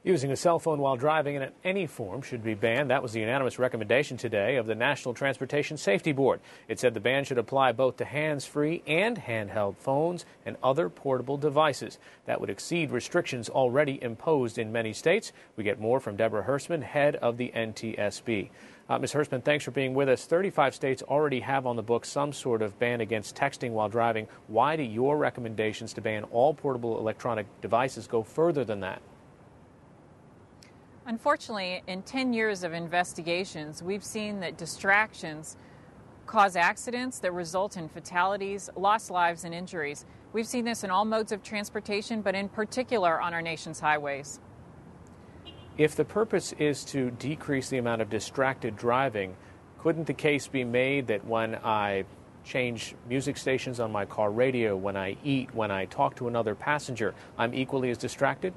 Using a cell phone while driving in any form should be banned. That was the unanimous recommendation today of the National Transportation Safety Board. It said the ban should apply both to hands-free and handheld phones and other portable devices. That would exceed restrictions already imposed in many states. We get more from Deborah Hersman, head of the NTSB. Ms. Hersman, thanks for being with us. 35 states already have on the books some sort of ban against texting while driving. Why do your recommendations to ban all portable electronic devices go further than that? Unfortunately, in 10 years of investigations, we've seen that distractions cause accidents that result in fatalities, lost lives, and injuries. We've seen this in all modes of transportation, but in particular on our nation's highways. If the purpose is to decrease the amount of distracted driving, couldn't the case be made that when I change music stations on my car radio, when I eat, when I talk to another passenger, I'm equally as distracted?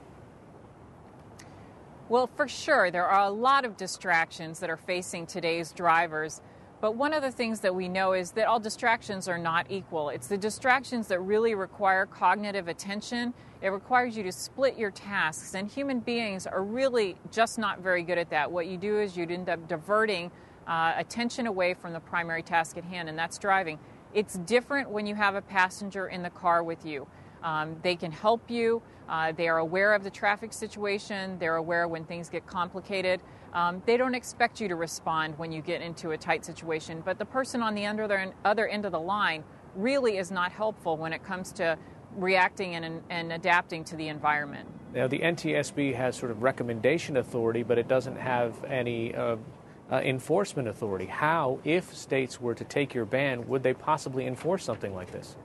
Well, for sure, there are a lot of distractions that are facing today's drivers. But one of the things that we know is that all distractions are not equal. It's the distractions that really require cognitive attention. It requires you to split your tasks, and human beings are really just not very good at that. What you do is you'd end up diverting attention away from the primary task at hand, and that's driving. It's different when you have a passenger in the car with you. They can help you. They are aware of the traffic situation. They're aware when things get complicated. They don't expect you to respond when you get into a tight situation. But the person on the other end of the line really is not helpful when it comes to reacting and adapting to the environment. Now, the NTSB has sort of recommendation authority, but it doesn't have any enforcement authority. How, if states were to take your ban, would they possibly enforce something like this?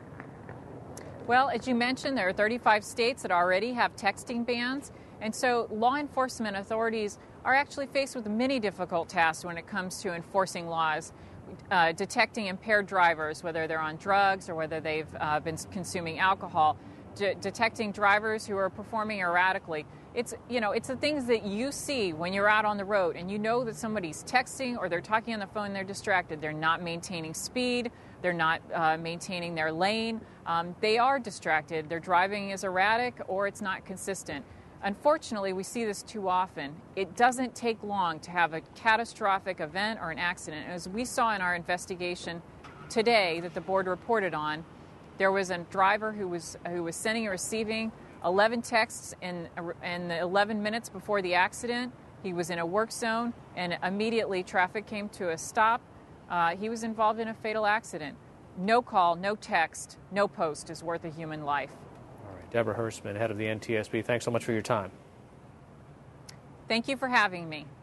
Well, as you mentioned, there are 35 states that already have texting bans, and so law enforcement authorities are actually faced with many difficult tasks when it comes to enforcing laws, detecting impaired drivers, whether they're on drugs or whether they've been consuming alcohol, detecting drivers who are performing erratically. It's the things that you see when you're out on the road and you know that somebody's texting or they're talking on the phone, they're distracted, they're not maintaining speed, they're not maintaining their lane, they are distracted, their driving is erratic or it's not consistent. Unfortunately, we see this too often. It doesn't take long to have a catastrophic event or an accident. As we saw in our investigation today that the board reported on, there was a driver who was sending and receiving 11 texts in the 11 minutes before the accident. He was in a work zone, and immediately traffic came to a stop. He was involved in a fatal accident. No call, no text, no post is worth a human life. All right, Deborah Hersman, head of the NTSB, thanks so much for your time. Thank you for having me.